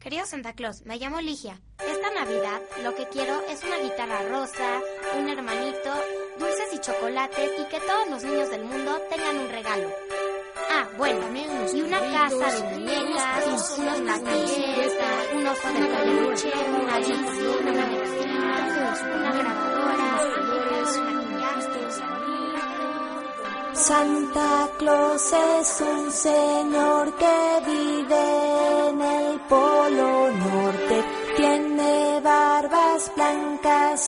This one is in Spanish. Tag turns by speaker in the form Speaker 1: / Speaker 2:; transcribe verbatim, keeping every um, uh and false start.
Speaker 1: Querido Santa Claus, me llamo Ligia. Esta Navidad lo que quiero es una guitarra rosa, un hermanito, dulces y chocolates y que todos los niños del mundo tengan un regalo. Ah, bueno, y una casa de muñecas, unos platillos, un oso de peluche, una Biblia, una medicina, una grabadora, una
Speaker 2: Santa Claus es un señor que vive en el Polo Norte, tiene barbas blancas